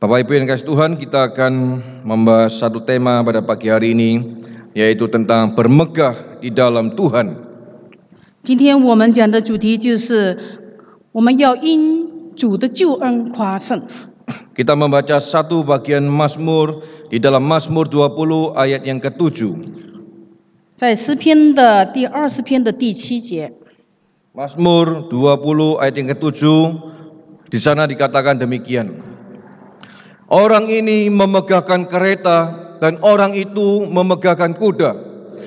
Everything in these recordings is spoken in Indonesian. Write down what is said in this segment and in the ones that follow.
Bapak Ibu yang kasih Tuhan, kita akan membahas satu tema pada pagi hari ini, yaitu tentang bermegah di dalam Tuhan. 今天我们讲的主题就是我们要因主的救恩夸胜。 Kita membaca satu bagian Mazmur di dalam Mazmur 20 ayat yang ke-7. 在诗篇的第20篇的第7节， Mazmur 20 ayat yang ke-7, di sana dikatakan demikian. Orang ini memegahkan kereta dan orang itu memegahkan kuda,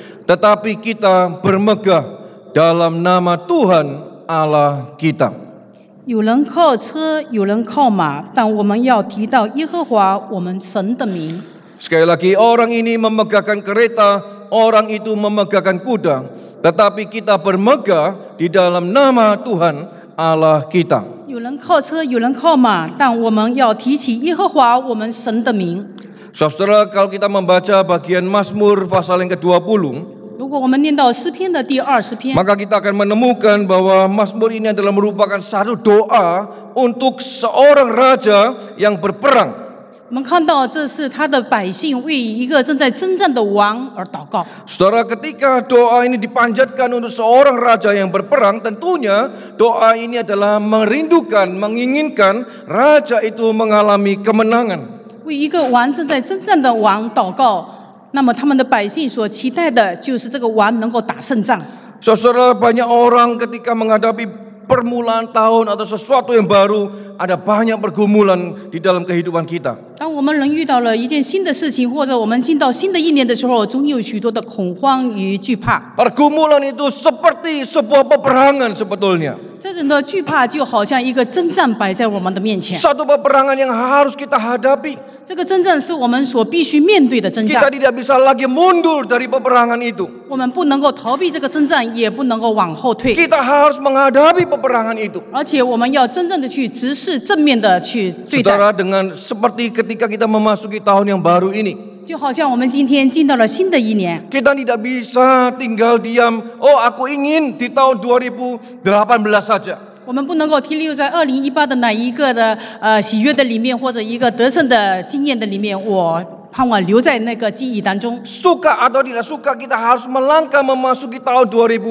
tetapi kita bermegah dalam nama Tuhan Allah kita. 有人靠车，有人靠马，但我们要提到耶和华我们神的名。 Sekali lagi, orang ini memegahkan kereta, orang itu memegahkan kuda, tetapi kita bermegah di dalam nama Tuhan Allah kita. 有人靠车，有人靠马，但我们要提起耶和华我们神的名。 Saudara, kalau kita membaca bagian Mazmur pasal yang ke-20, 如果我们念到诗篇的第20篇， maka kita akan menemukan bahwa Mazmur ini adalah merupakan satu doa untuk seorang raja yang berperang. 我们看到这是他的百姓为一个正在征战的王而祷告。 Saudara, ketika doa ini dipanjatkan untuk seorang raja yang berperang, tentunya doa ini adalah merindukan, menginginkan raja itu mengalami kemenangan. 为一个王正在征战的王祷告，那么他们的百姓所期待的就是这个王能够打胜仗。 Saudara, banyak orang ketika menghadapi permulaan tahun atau sesuatu yang baru, ada banyak pergumulan di dalam kehidupan kita. 当我们人遇到了一件新的事情，或者我们进到新的一年的时候，总有许多的恐慌与惧怕。 Pergumulan itu seperti sebuah peperangan sebetulnya. 这种的惧怕就好像一个征战摆在我们的面前， Satu peperangan yang harus kita hadapi. 这个征战是我们所必须面对的征 Kita 战。 tidak bisa lagi mundur dari peperangan itu. 我们不能够逃避这个征战，也不能够往后退， Kita harus menghadapi peperangan itu. 而且我们要真正的去直视正面的去对待。 Saudara, dengan seperti ketika kita memasuki tahun yang baru ini, 就好像我们今天进到了新的一年， kita tidak bisa tinggal diam. Oh, aku ingin di tahun 2018 saja. 我们不能够停留在2018的哪一个的喜悦的里面，或者一个得胜的经验的里面，我盼望留在那个记忆当中。 Suka atau tidak suka, kita harus melangkah memasuki tahun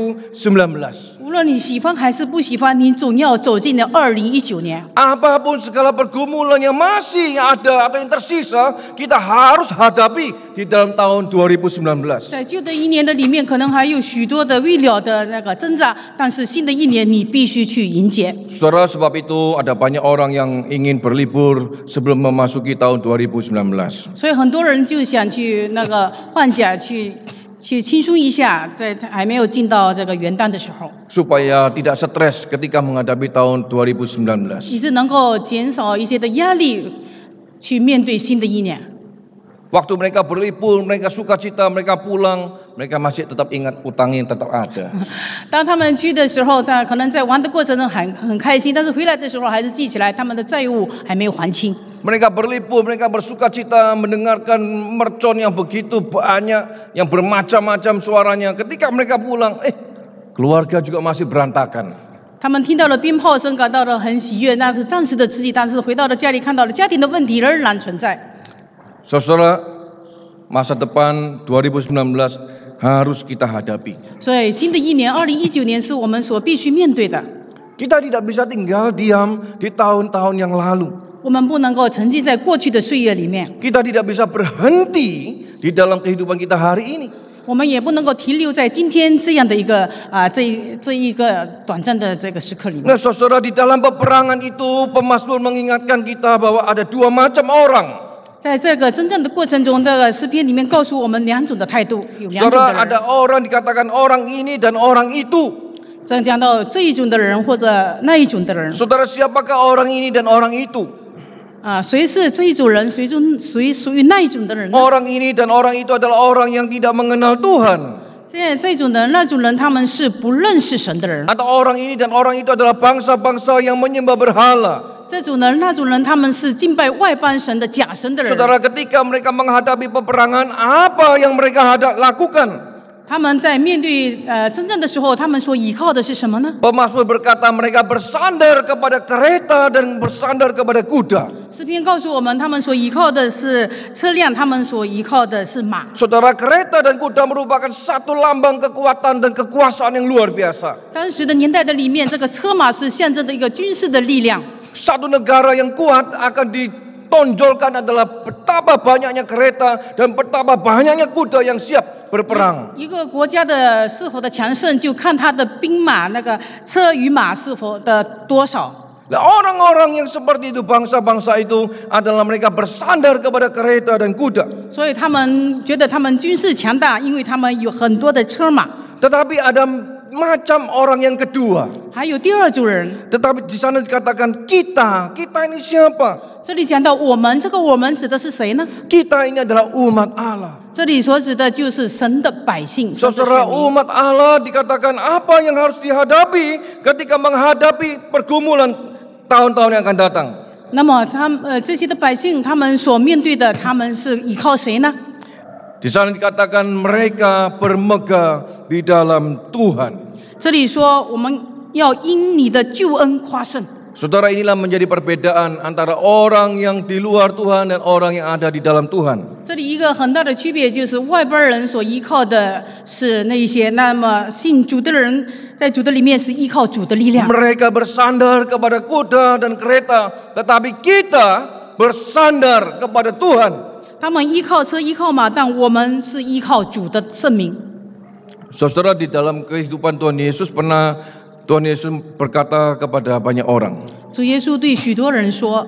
2019. 无论你喜欢还是不喜欢，你总要走进了2019年。 Apapun segala pergumulan yang masih ada atau yang tersisa, kita harus hadapi di dalam tahun 2019. 在旧的一年的里面，可能还有许多的未了的那个挣扎，但是新的一年你必须去迎接。 Saudara, sebab itu ada banyak orang yang ingin berlibur sebelum memasuki tahun 2019. 所以很多人就想去那个换假去轻松一下，在还没有进到这个元旦的时候， Supaya tidak stres ketika menghadapi tahun 2019. 以致能够减少一些的压力，去面对新的一年。 Waktu mereka berlibur, mereka sukacita, mereka pulang, mereka masih tetap ingat utang yang tetap ada. 当他们去的时候，他可能在玩的过程中很开心，但是回来的时候还是记起来他们的债务还没有还清。 Mereka berlibur, mereka bersukacita mendengarkan mercon yang begitu banyak, yang bermacam-macam suaranya. Ketika mereka pulang, keluarga juga masih berantakan. 他们听到了鞭炮声，感到了很喜悦，那是暂时的刺激，但是回到了家里，看到了家庭的问题仍然存在。 Saudara, masa depan 2019 harus kita hadapi. 所以新的一年2019年是我们所必须面对的。 Kita tidak bisa tinggal diam di tahun-tahun yang lalu. 我们不能够沉浸在过去的岁月里面， Kita tidak bisa berhenti di dalam kehidupan kita hari ini. 我们也不能够停留在今天这样的一个这一个短暂的这个时刻里面。 Nah, saudara, di dalam peperangan itu pemazmur mengingatkan kita bahwa ada dua macam orang. 在这个真正的过程中，这个诗篇里面告诉我们两种的态度，有两种 Saudara, 的 ada 人。 orang dikatakan orang ini dan orang itu. 这讲到这一种的人或者那一种的人 Saudara, siapakah orang ini dan orang itu? 谁是这一种人，谁属于那一种的人呢？ Orang ini dan orang itu adalah orang yang tidak mengenal Tuhan. 这种人那种人，他们是不认识神的人。 Atau orang ini dan orang itu adalah bangsa-bangsa yang menyembah berhala. 这种人那种人，他们是敬拜外邦神的假神的人。 Saudara, ketika mereka menghadapi peperangan, apa yang mereka lakukan? 他们在面对真正的时候，他们所依靠的是什么呢？ Pemazmur berkata mereka bersandar kepada kereta dan bersandar kepada kuda. 诗篇告诉我们，他们所依靠的是车辆，他们所依靠的是马。 Saudara, kereta dan kuda merupakan satu lambang kekuatan dan kekuasaan yang luar biasa. 当时的年代的里面，这个车马是象征的一个军事的力量。 Satu negara yang kuat akan ditonjolkan adalah betapa banyaknya kereta dan betapa banyaknya kuda yang siap berperang. 一个国家的是否的强盛，就看他的兵马那个车与马是否的多少。 Nah, orang-orang yang seperti itu, bangsa-bangsa itu adalah mereka bersandar kepada kereta dan kuda. 所以他们觉得他们军事强大，因为他们有很多的车马。 Tetapi ada macam orang yang kedua. 还有第二组人， Tetapi di sana dikatakan kita ini siapa? 这里讲到我们，这个我们指的是谁呢？ Kita ini adalah umat Allah. 这里所指的就是神的百姓，神的 Saudara, 选民。 umat Allah dikatakan apa yang harus dihadapi ketika menghadapi pergumulan tahun-tahun yang akan datang. 那么这些的百姓，他们所面对的，他们是依靠谁呢？ Di sana dikatakan mereka bermegah di dalam Tuhan. 这里说我们要因你的救恩夸胜。 Saudara, inilah menjadi perbedaan antara orang yang di luar Tuhan dan orang yang ada di dalam Tuhan. 这里一个很大的区别就是外边人所依靠的是那一些，那么信主的人在主的里面是依靠主的力量。 Mereka bersandar kepada kuda dan kereta, tetapi kita bersandar kepada Tuhan. 他们依靠车依靠马，但我们是依靠主的圣名。 Saudara, di dalam kehidupan Tuhan Yesus pernah Tuhan Yesus berkata kepada banyak orang. 主耶稣对许多人说，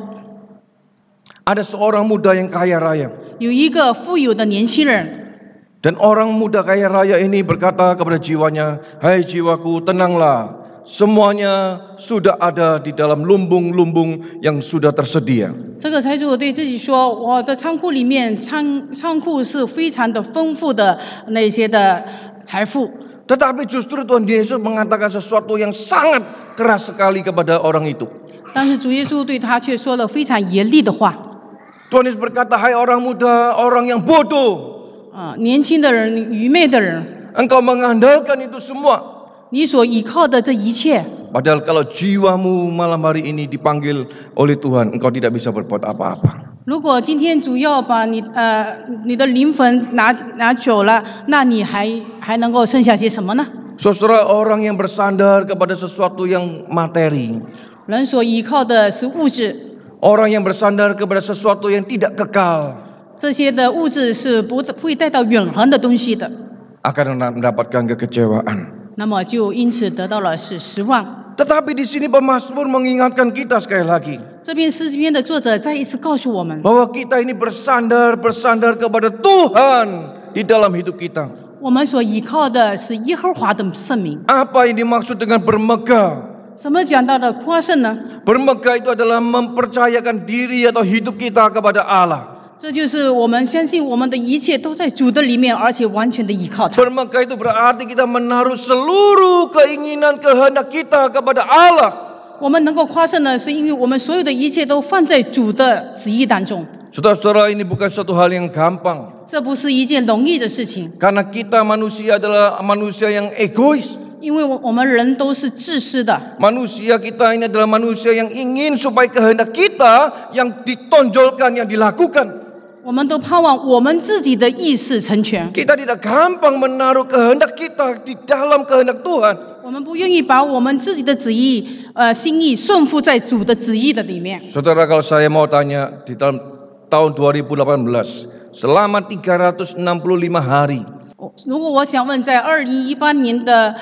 Ada seorang muda yang kaya raya. 有一个富有的年轻人， Dan orang muda kaya raya ini berkata kepada jiwanya, "Hai jiwaku, tenanglah. Semuanya sudah ada di dalam lumbung-lumbung yang sudah tersedia." 这个财主对自己说：“我的仓库里面仓库是非常的丰富的那些的财富。” Tetapi justru Tuhan Yesus mengatakan sesuatu yang sangat keras sekali kepada orang itu. 但是主耶稣对他却说了非常严厉的话。 Tuhan Yesus berkata, "Hai orang muda, orang yang bodoh, 年轻的人、愚昧的人， engkau mengandalkan itu semua. 你所依靠的这一切， Padahal kalau jiwamu malam hari ini dipanggil oleh Tuhan, engkau tidak bisa berbuat apa-apa." 如果今天主要把你的灵魂拿走了，那你还能够剩下些什么呢？ Saudara, orang yang bersandar kepada sesuatu yang materi, 人所依靠的是物质， orang yang bersandar kepada sesuatu yang tidak kekal, 这些的物质是不会带到永恒的东西的， akan mendapatkan kekecewaan. 那么就因此得到了是失望。 Tetapi di sini pemazmur mengingatkan kita sekali lagi 这篇诗篇的作者再一次告诉我们， bahwa kita ini bersandar kepada Tuhan di dalam hidup kita. 我们所依靠的是耶和华的圣名。 Apa yang dimaksud dengan bermegah? 什么讲到的夸胜呢？ Bermegah itu adalah mempercayakan diri atau hidup kita kepada Allah. 这就是我们相信我们的一切都在主的里面，而且完全的依靠他。 Bermegah itu berarti kita menaruh seluruh keinginan kehendak kita kepada Allah. 我们能够夸胜呢，是因为我们所有的一切都放在主的旨意当中。 Saudara-saudara, ini bukan suatu hal yang gampang. 这不是一件容易的事情， Karena kita manusia adalah manusia yang egois. 因为我们人都是自私的。 Manusia kita ini adalah manusia yang ingin supaya kehendak kita yang ditonjolkan, yang dilakukan. 我们都盼望我们自己的意识成全， Kita tidak gampang menaruh kehendak kita di dalam kehendak Tuhan. 我们不愿意把我们自己的旨意、心意顺服在主的旨意的里面。 Saudara, kalau saya mau tanya, di dalam tahun 2018, selama 365 hari, 如果我想问，在2018年的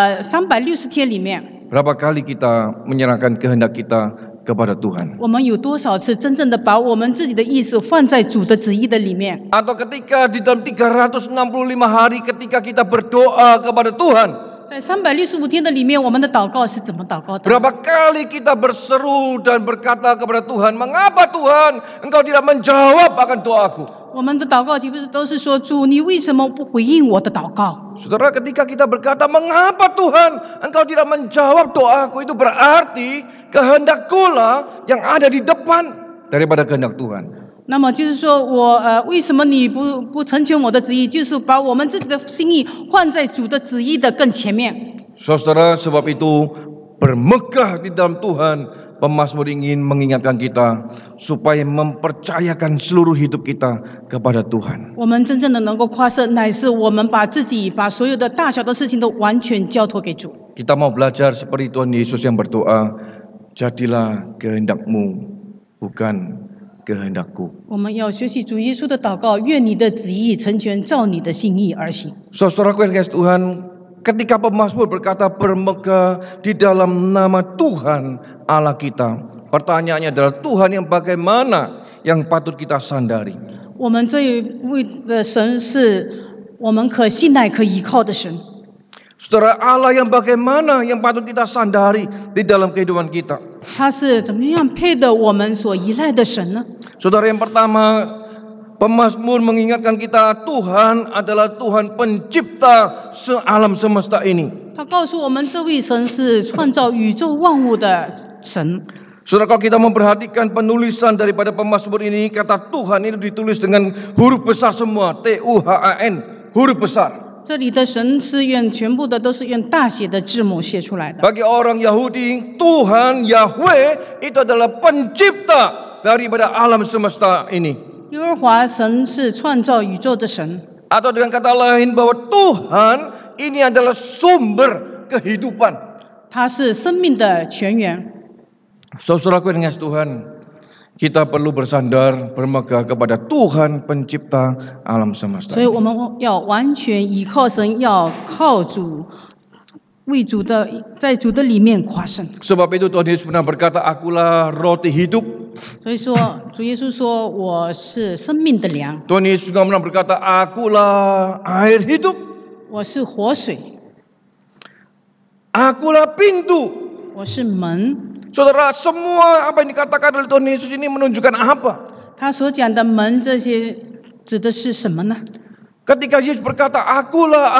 360天里面， berapa kali kita menyerahkan kehendak kita kepada Tuhan? 我们有多少次真正的把我们自己的意识放在主的旨意的里面？ Atau ketika di dalam 365 hari ketika kita berdoa kepada Tuhan, 在365天的里面，我们的祷告是怎么祷告的？ berapa kali kita berseru dan berkata kepada Tuhan, "Mengapa Tuhan Engkau tidak menjawab akan doaku?" 我们的祷告岂不是都是说主，你为什么不回应我的祷告？ Saudara, ketika kita berkata, "Mengapa Tuhan Engkau tidak menjawab doaku?" Itu berarti kehendakku lah yang ada di depan daripada kehendak Tuhan. 那么就是说为什么你不成全我的旨意？就是把我们自己的心意放在主的旨意的更前面。 Saudara, sebab itu bermegah di dalam Tuhan, pemazmur ingin mengingatkan kita supaya mempercayakan seluruh hidup kita kepada Tuhan. 我们真正的能够夸胜，乃是我们把所有的大小的事情都完全交托给主。 Kita mau belajar seperti Tuhan Yesus yang berdoa, jadilah kehendak-Mu, bukan kehendakku. 我们要学习主耶稣的祷告，愿你的旨意成全，照你的心意而行。 Saudaraku yang dikasihi Tuhan, ketika pemazmur berkata bermegah di dalam nama Tuhan Allah kita, pertanyaannya adalah Tuhan yang bagaimana yang patut kita sandari? 我们这一位的神是我们可信赖、可依靠的神。 Saudara, Allah yang bagaimana yang patut kita sandari di dalam kehidupan kita? 他是怎么样配得我们所依赖的神呢？ Saudara, yang pertama, pemazmur mengingatkan kita Tuhan adalah Tuhan pencipta alam semesta ini. 他告诉我们，这位神是创造宇宙万物的神。 Saudara, kalau kita memperhatikan penulisan daripada pemazmur ini, kata Tuhan itu ditulis dengan huruf besar semua, T-U-H-A-N, huruf besar. 这里的神是用全部的都是用大写的字母写出来的。 Bagi orang Yahudi, Tuhan Yahweh itu adalah pencipta daripada alam semesta ini. 耶和华神是创造宇宙的神， Atau dengan kata lain bahwa Tuhan ini adalah sumber kehidupan. 他是生命的泉源。 Saudaraku yang dikasihi Tuhan, kita perlu bersandar bermegah kepada Tuhan pencipta alam semesta. 所以我们要完全依靠神，要靠主，为主的在主的里面夸胜。 Sebab itu Tuhan Yesus pernah berkata, akulah roti hidup. 所以说，主耶稣说我是生命的粮， Tuhan Yesus juga pernah berkata, akulah air hidup. 我是活水， Akulah pintu. 我是门。 Saudara, semua apa yang dikatakan oleh Tuhan Yesus ini menunjukkan apa? 他所讲的门这些指的是什么呢？ Ketika Yesus berkata, akulah,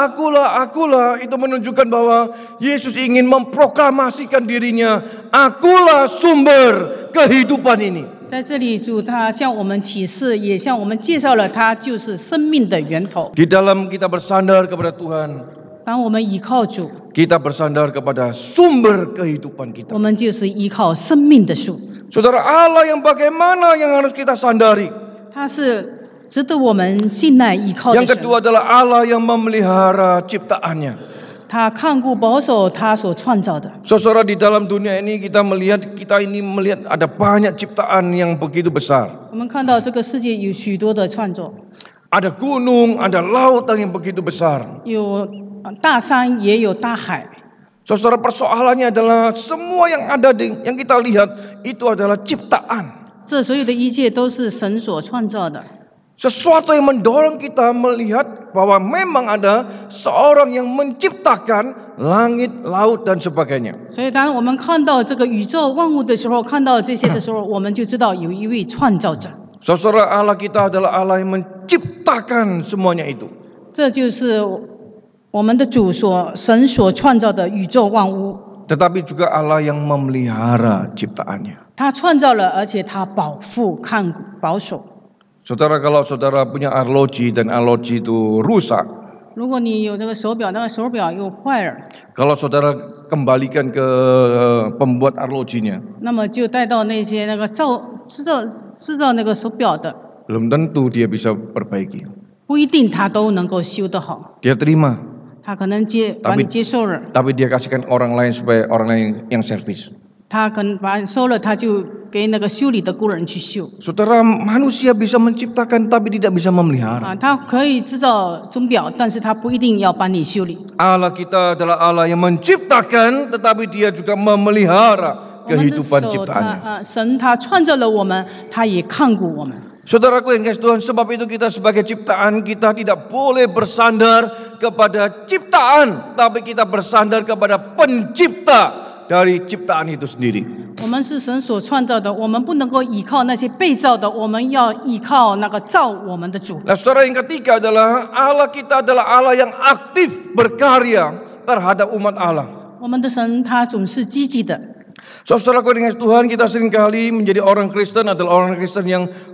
itu menunjukkan bahwa Yesus ingin memproklamasikan dirinya, akulah sumber kehidupan ini. 在这里，主他向我们启示，也向我们介绍了他就是生命的源头。 Di dalam kita bersandar kepada Tuhan, 当我们依靠主， kita bersandar kepada sumber kehidupan kita. 我们就是依靠生命的树。 Saudara, Allah yang bagaimana yang harus kita sandari? 他是值得我们信赖依靠的 Yang 神。 kedua adalah Allah yang memelihara ciptaannya. 他看顾保守他所创造的。 Saudara, di dalam dunia ini kita melihat ada banyak ciptaan yang begitu besar. 我们看到这个世界有许多的创作， Ada gunung, ada lautan yang begitu besar. 有大山也有大海。 Saudara, persoalannya adalah semua yang ada yang kita lihat itu adalah ciptaan. 这所有的一切都是神所创造的。 Sesuatu yang mendorong kita melihat bahwa memang ada seorang yang menciptakan langit, laut dan sebagainya. 所以，当我们看到这个宇宙万物的时候，看到这些的时候，我们就知道有一位创造者。 Saudara, Allah kita adalah Allah yang menciptakan semuanya itu. 这就是我们的主神所创造的宇宙万物。 Tetapi juga Allah yang memelihara ciptaannya. 他创造了，而且他保守。 Saudara, kalau saudara punya arloji dan arloji itu rusak, 如果你有这个手表，那个手表又坏了， kalau saudara kembalikan ke pembuat arlojinya, 那么就带到那些那个制造那个手表的， belum tentu dia bisa perbaiki. 不一定他都能够修得好， Dia terima, 他可能把你接受了， tapi dia kasihkan orang lain supaya orang lain yang servis. 他可能把你收了，他就给那个修理的工人去修。 Saudara, manusia bisa menciptakan tapi tidak bisa memelihara. 他可以制造钟表，但是他不一定要帮你修理。 Allah kita adalah Allah yang menciptakan, tetapi Dia juga memelihara 我们的 kehidupan 手， ciptaannya. 神他创造了我们，他也看顾我们。 Saudaraku yang kasih Tuhan, sebab itu kita sebagai ciptaan, kita tidak boleh bersandar kepada ciptaan, tapi kita bersandar kepada pencipta dari ciptaan itu sendiri. 我们是神所创造的，我们不能够依靠那些被造的，我们要依靠那个造我们的主。 Nah, saudara, yang ketiga adalah Allah kita adalah Allah yang aktif berkarya terhadap umat Allah. 我们的神他总是积极的。 Saudaraku dengan Tuhan, kita seringkali menjadi orang Kristen adalah orang Kristen yang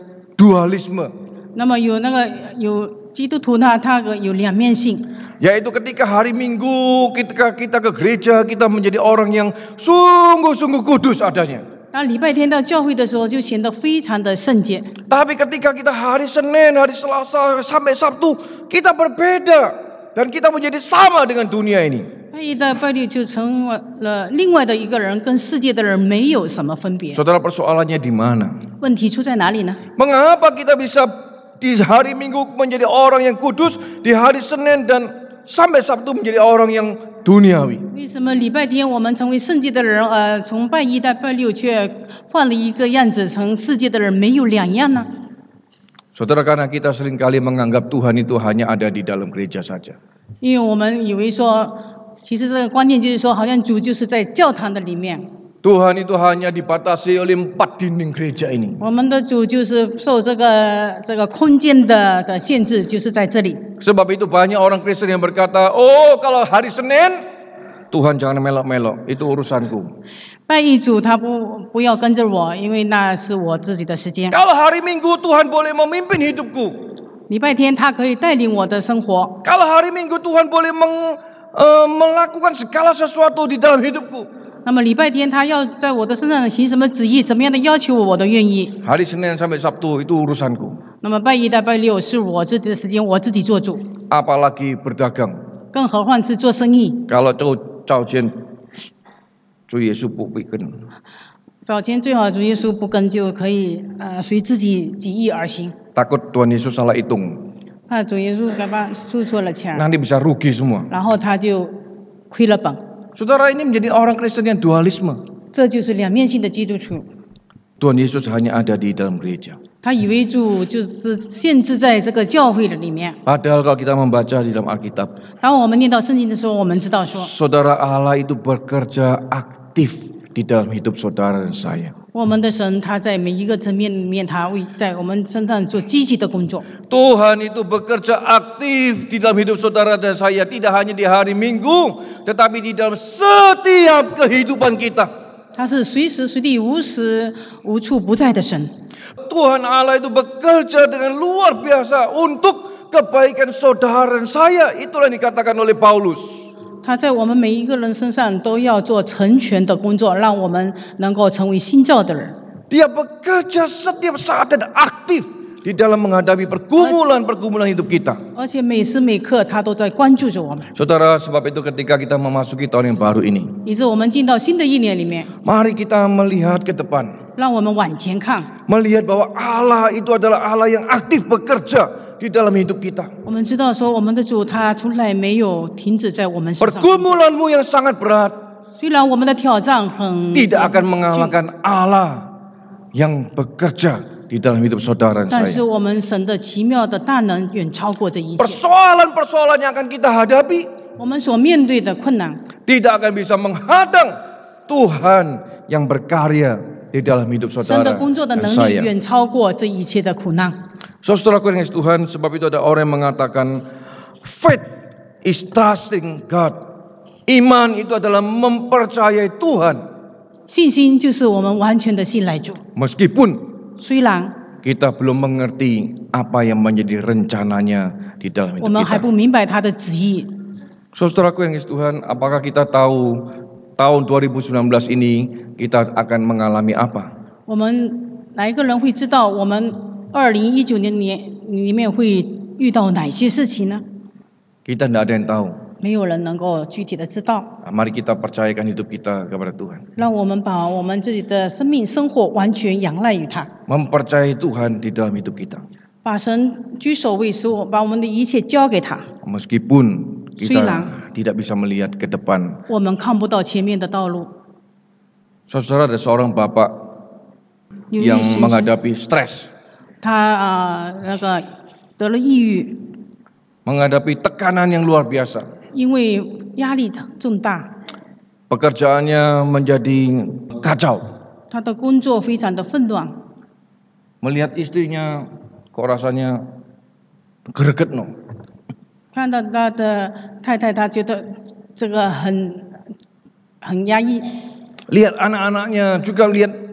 dualisme. 那么有基督徒他有两面性， Yaitu ketika hari Minggu, ketika kita ke gereja, kita menjadi orang yang sungguh-sungguh kudus adanya. 那礼拜天到教会的时候就显得非常的圣洁， Tapi ketika kita hari Senin, hari Selasa, sampai Sabtu, kita berbeda. Dan kita menjadi sama dengan dunia ini. 拜一到拜六就成为了另外的一个人，跟世界的人没有什么分别。 Saudara, persoalannya di mana? 问题出在哪里呢？ Mengapa kita bisa di hari Minggu menjadi orang yang kudus, di hari Senin dan sampai Sabtu menjadi orang yang duniawi? 为什么礼拜天我们成为圣洁的人，从拜一到拜六却换了一个样子，成世界的人没有两样呢？ Saudara, karena kita seringkali menganggap Tuhan itu hanya ada di dalam gereja saja. 因为我们以为说，其实这个观念就是说，好像主就是在教堂的里面， Tuhan itu hanya dibatasi oleh 4 dinding gereja ini. 我们的主就是受这个空间的限制，就是在这里。 Sebab itu banyak orang Kristen yang berkata, oh kalau hari Senin, Tuhan jangan melok-melok, itu urusanku. 拜一主他不要跟着我，因为那是我自己的时间。 Kalau hari Minggu Tuhan boleh memimpin hidupku. 礼拜天他可以带领我的生活， Kalau hari Minggu Tuhan boleh melakukan segala sesuatu di dalam hidupku. 那么礼拜天他要在我的身上行什么旨意，怎么样的要求我都愿意。 Hari Senin sampai Sabtu itu urusanku. 那么拜一到拜六是我自己的时间，我自己做主， Apalagi berdagang. 更何况是做生意。 Kalau jauh jen,主耶稣不会跟。 早前最好主耶稣不跟，就可以随自己己意而行。 Takut Tuhan Yesus salah hitung. 怕主耶稣干嘛出错了钱， Nanti bisa rugi semua. 然后他就亏了本。 Saudara, ini menjadi orang Kristen yang dualisme. 这就是两面性的基督徒， Tuhan Yesus hanya ada di dalam gereja. 他以为主就是限制在这个教会的里面。 Padahal kalau kita membaca di dalam Alkitab, 当我们念到圣经的时候，我们知道说， Saudara, Allah itu bekerja aktif di dalam hidup saudara dan saya. 我们的神他在每一个层面里面，他会在我们身上做积极的工作。 Tuhan itu bekerja aktif di dalam hidup saudara dan saya, tidak hanya di hari Minggu, tetapi di dalam setiap kehidupan kita. 他是随时随地、无时无处不在的神。 Tuhan Allah itu bekerja dengan luar biasa untuk kebaikan saudara dan saya. Itulah yang dikatakan oleh Paulus. 他在我们每一个人身上都要做成全的工作，让我们能够成为新造的人。 Dia bekerja setiap saat dan aktif di dalam menghadapi pergumulan-pergumulan hidup kita. 而且每时每刻他都在关注着我们， Saudara, sebab itu ketika kita memasuki tahun yang baru ini, 以致我们进到新的一年里面， mari kita melihat ke depan. 让我们往前看。 Melihat bahwa Allah itu adalah Allah yang aktif bekerja di dalam hidup kita. 我们知道说，我们的主他从来没有停止在我们身上。 Pergumulanmu yang sangat berat 虽然我们的挑战很 tidak akan mengalahkan Allah yang bekerja di dalam hidup saudara dan 但是 saya. 我们神的奇妙的大能远超过这一切。 Persoalan-persoalan yang akan kita hadapi 我们所面对的困难， tidak akan bisa menghadang Tuhan yang berkarya di dalam hidup 神 saudara 的工作的 dan 能力 saya. 远超过这一切的苦难。 Saudaraku yang dikasihi Tuhan, sebab itu ada orang yang mengatakan faith is trusting God. Iman itu adalah mempercayai Tuhan. 信心就是我们完全的信赖主， Meskipun 虽然 kita belum mengerti apa yang menjadi rencananya di dalam 我 hidup 们还 kita. 不明白他的旨意。 Saudaraku yang dikasihi Tuhan, apakah kita tahu tahun 2019 ini kita akan mengalami apa? 我们哪一个人会知道我们2019年里面会遇到哪些事情呢？ Kita tidak ada yang tahu. 没有人能够具体的知道。 Mari kita percayakan hidup kita kepada Tuhan. 让我们把我们自己的生命生活完全仰赖于他， Mempercayai Tuhan di dalam hidup kita. 把神居首位，使我把我们的一切交给他。 Meskipun kita Suilang. tidak bisa melihat ke depan. 我们看不到前面的道路。 Saudara, ada seorang bapak 有一 yang 时 menghadapi stres, 他得了抑郁， menghadapi tekanan yang luar biasa. 因为压力重大， Pekerjaannya menjadi kacau. 他的工作非常的混乱。 Melihat istrinya kok rasanya greget no. 看到他的太太，他觉得这个很压抑。 Lihat anak-anaknya juga lihat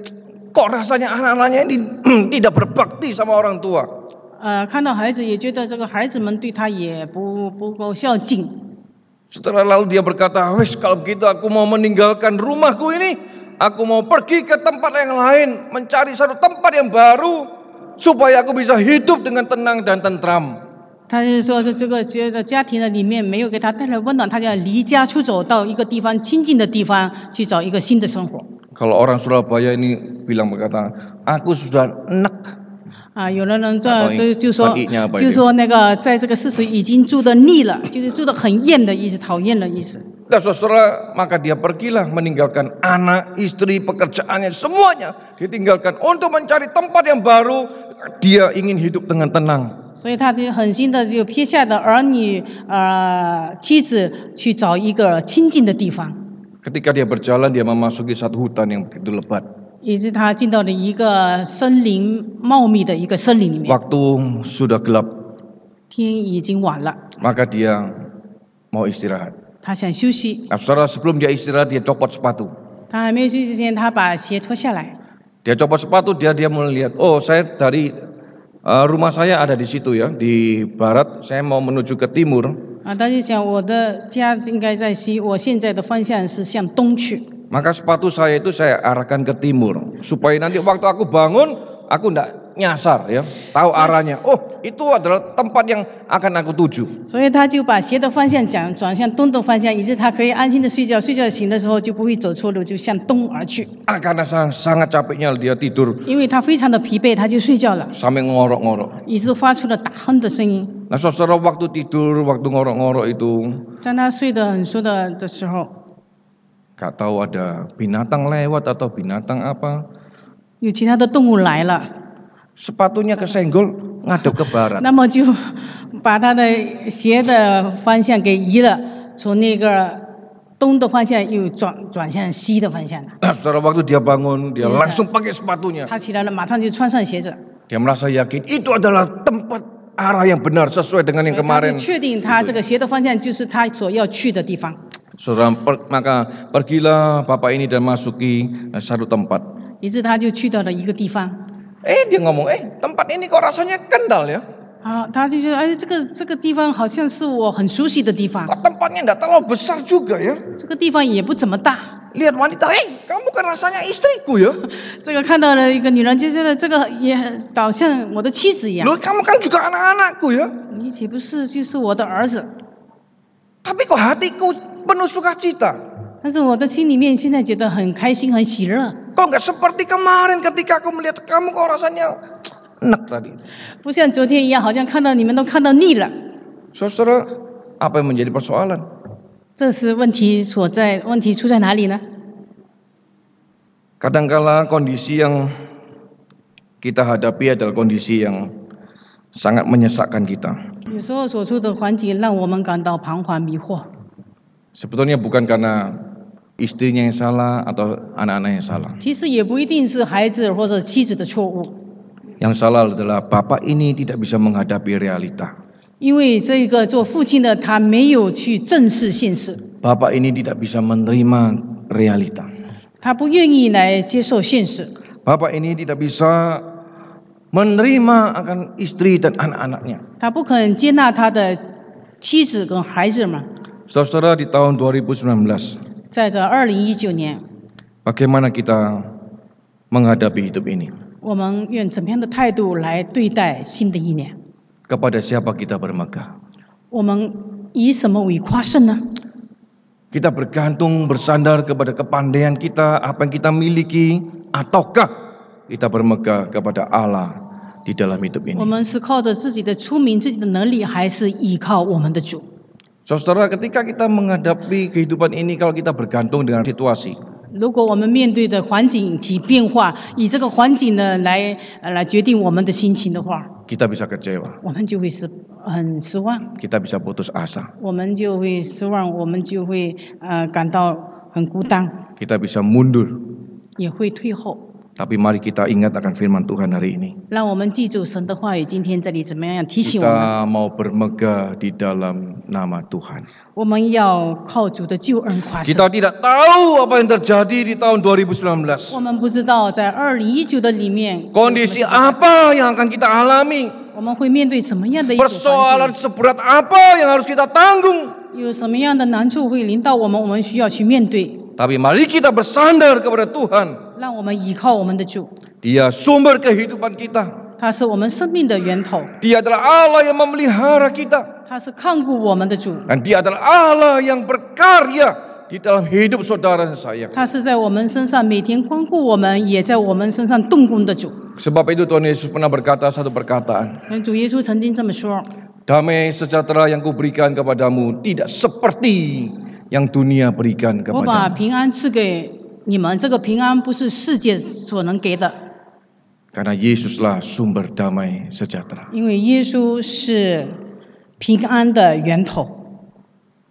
kok rasanya anak-anaknya ini tidak berbakti sama orang tua. 看到孩子也觉得这个孩子们对他也不够孝敬。 Setelah lalu dia berkata, wes kalau begitu aku mau meninggalkan rumahku ini, aku mau pergi ke tempat yang lain, mencari satu tempat yang baru, supaya aku bisa hidup dengan tenang dan tentram. 他是说是这个觉得家庭的里面没有给他带来温暖，他就要离家出走到一个地方清静的地方去找一个新的生活。 Kalau orang Surabaya ini bilang berkata, aku sudah enak. 有的人哦就说翻译呢就说那个在这个世俗已经住得腻了，就是住得很厌的意思，讨厌的意思。 Nah saudara, maka dia pergilah meninggalkan anak, istri, pekerjaannya, semuanya ditinggalkan untuk mencari tempat yang baru. Dia ingin hidup dengan tenang. 所以他就狠心的就撇下的儿女、妻子，去找一个清静的地方。 Ketika dia berjalan, dia memasuki satu hutan yang begitu lebat. 也是他进到了一个森林茂密的一个森林里面， Waktu sudah gelap, 天已经晚了， maka dia mau istirahat. 他想休息。 Nah, saudara, sebelum dia istirahat, dia copot sepatu. 他还没有休息之前，他把鞋脱下来。 Dia copot sepatu, dia mulai lihat, oh saya dari rumah saya ada di situ ya, di barat, saya mau menuju ke timur. 他就想我的家应该在西，我现在的方向是向东去。 Maka sepatu saya itu saya arahkan ke timur, supaya nanti waktu aku bangun, aku tidak nyasar ya, tahu arahnya. Oh, itu adalah tempat yang akan aku tuju. 所以他就把鞋的方向转向东的方向，以致他可以安心的睡觉，睡觉醒的时候就不会走错路，就向东而去。 Karena sangat capeknya dia tidur 因为他非常的疲惫，他就睡觉了， sampai ngorok-ngorok. 以致发出了打鼾的声音。 Nah saudara, waktu tidur, waktu ngorok-ngorok itu 在他睡得很熟的时候， gak tahu ada binatang lewat atau binatang apa. 有其他的动物来了， Sepatunya kesenggol ngadep ke barat. 那么就把他的鞋的方向给移了，从那个东的方向又转向西的方向了。 Nah saudara, waktu dia bangun, dia langsung pakai sepatunya. 他起来了，马上就穿上鞋子。 Dia merasa yakin itu adalah tempat arah yang benar sesuai dengan yang 他就 kemarin. 确定他这个鞋的方向就是他所要去的地方。 Saudara, maka pergilah bapak ini dan masuki satu tempat. 于是他就去到了一个地方。 Dia ngomong, tempat ini kok rasanya kendal ya? 他就觉得，哎，这个地方好像是我很熟悉的地方， Kok tempatnya tidak terlalu besar juga ya? 这个地方也不怎么大。 Lihat wanita, kamu kan rasanya istriku ya? 这个看到了一个女人，就觉得这个也好像我的妻子一样。 Loh, kamu kan juga anak-anakku ya? 你岂不是就是我的儿子？ Tapi kok hatiku penuh sukacita? 但是我的心里面现在觉得很开心、很喜乐， Kok nggak seperti kemarin ketika aku melihat kamu kok rasanya enak tadi? 不像昨天一样，好像看到你们都看到腻了。 Saudara, apa yang menjadi persoalan? 这是问题所在，问题出在哪里呢？ Kadangkala kondisi yang kita hadapi adalah kondisi yang sangat menyesakkan kita. 有时候所处的环境让我们感到彷徨迷惑。 Sebetulnya bukan karena istrinya yang salah atau anak-anak yang salah. 其实也不一定是孩子或者妻子的错误， Yang salah adalah bapak ini tidak bisa menghadapi realita. 因为这个做父亲的他没有去正视现实， Bapak ini tidak bisa menerima realita. 他不愿意来接受现实， Bapak ini tidak bisa menerima akan istri dan anak-anaknya. 他不肯接纳他的妻子跟孩子们。 Saudara, di tahun 2019, 在这2019年， bagaimana kita menghadapi hidup ini? 我们用怎么样的态度来对待新的一年？ Kepada siapa kita bermegah? 我们以什么为夸胜呢？ Kita bergantung, bersandar kepada kepandaian kita, apa yang kita miliki, ataukah kita bermegah kepada Allah di dalam hidup 我 ini? 们是靠着自己的出名、自己的能力，还是依靠我们的主？ Saudara, ketika kita menghadapi kehidupan ini, kalau kita bergantung dengan situasi, 如果我们面对的环境起变化，以这个环境呢来决定我们的心情的话， kita bisa kecewa, 我们就会很失望， kita bisa putus asa, 我们就会失望，我们就会感到很孤单， kita bisa mundur, 也会退后。 Tapi mari kita ingat akan firman Tuhan hari ini. 让我们记住神的话语，今天这里怎么样提醒我们？ Kita mau bermegah di dalam nama Tuhan. 我们要靠主的救恩夸胜。 Kita tidak tahu apa yang terjadi di tahun 2019. 我们不知道在2019的里面， Kondisi apa yang akan kita alami? 我们会面对怎么样的一种环 Persoalan 境？ seberat apa yang harus kita tanggung? 有什么样的难处会临到我们？我们需要去面对。 Tapi mari kita bersandar kepada Tuhan. 让我们依靠我们的主， Dia sumber kehidupan kita. 他是我们生命的源头， Dia adalah Allah yang memelihara kita. 他是看顾我们的主， Dan dia adalah Allah yang berkarya di dalam hidup saudara dan saya. 他是在我们身上每天关顾我们，也在我们身上动工的主。 Sebab itu Tuhan Yesus pernah berkata satu perkataan. 主耶稣曾经这么说： Damai sejahtera yang kuberikan kepadamu tidak seperti yang dunia berikan 我把 kepadamu. 平安赐给你们，这个平安不是世界所能给的， Karena Yesuslah sumber damai sejahtera. 因为耶稣是平安的源头。